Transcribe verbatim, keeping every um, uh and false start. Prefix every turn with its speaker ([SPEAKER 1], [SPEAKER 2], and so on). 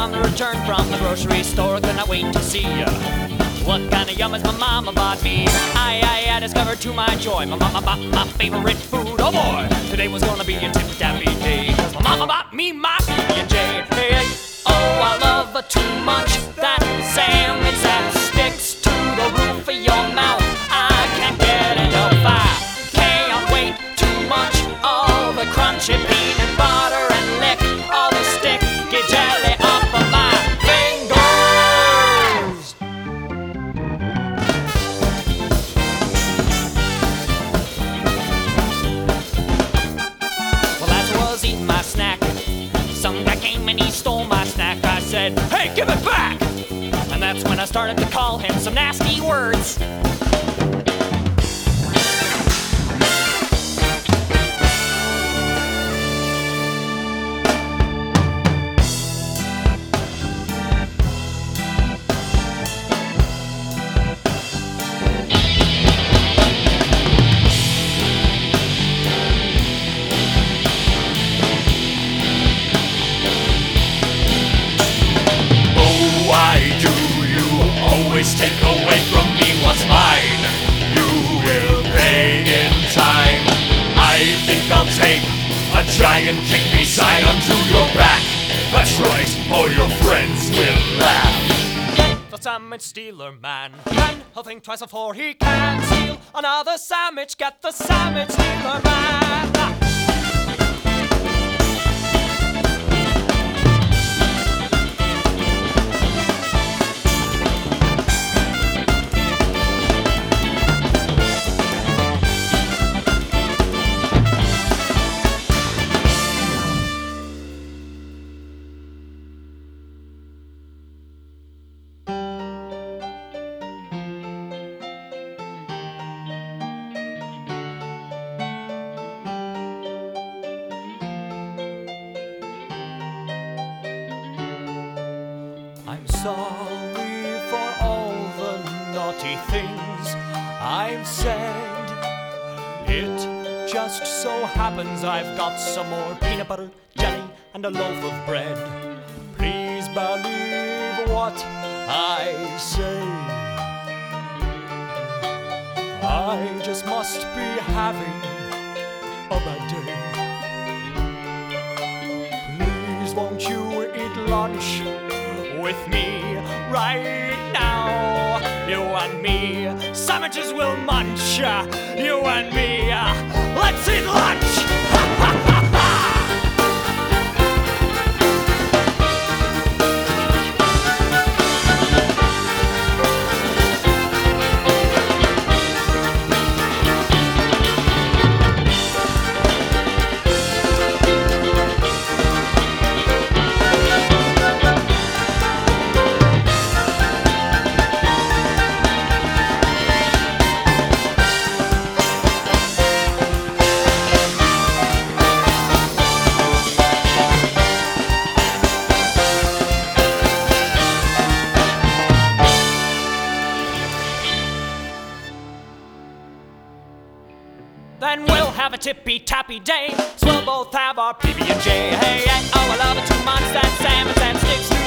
[SPEAKER 1] on the return from the grocery store. Could not wait to see ya. What kind of yum has my mama bought me? I, I, I discovered to my joy my mama bought my favorite food. Oh boy, today was gonna be a tip-tappy day, 'cause my mama bought me my P B and J. Hey, hey, oh, I love her too much. That sandwich that sticks to the roof of your mouth. I can't get enough. I can't wait too much. All the crunchy peanut butter and lick all the sticky jelly off of my fingers. Well, as I was eating my snack, some guy came and he stole my snack. I said, hey, give it back! And that's when I started to call him some nasty words.
[SPEAKER 2] Take away from me what's mine. You will pay in time. I think I'll take a giant kick beside onto your back. That's right, all your friends will laugh.
[SPEAKER 1] The sandwich stealer man, man, he'll think twice before he can steal another sandwich. Get the sandwich stealer man. I'm sorry for all the naughty things I've said. It just so happens I've got some more peanut butter, jelly, and a loaf of bread. Please believe what I say. I just must be having a bad day. Please won't you eat lunch with me right now? You and me, sandwiches will munch. You and me, let's eat lunch. Then we'll have a tippy-tappy day, so we'll both have our P B and J. Hey, hey, oh, I love it too much, that sandwich that sticks to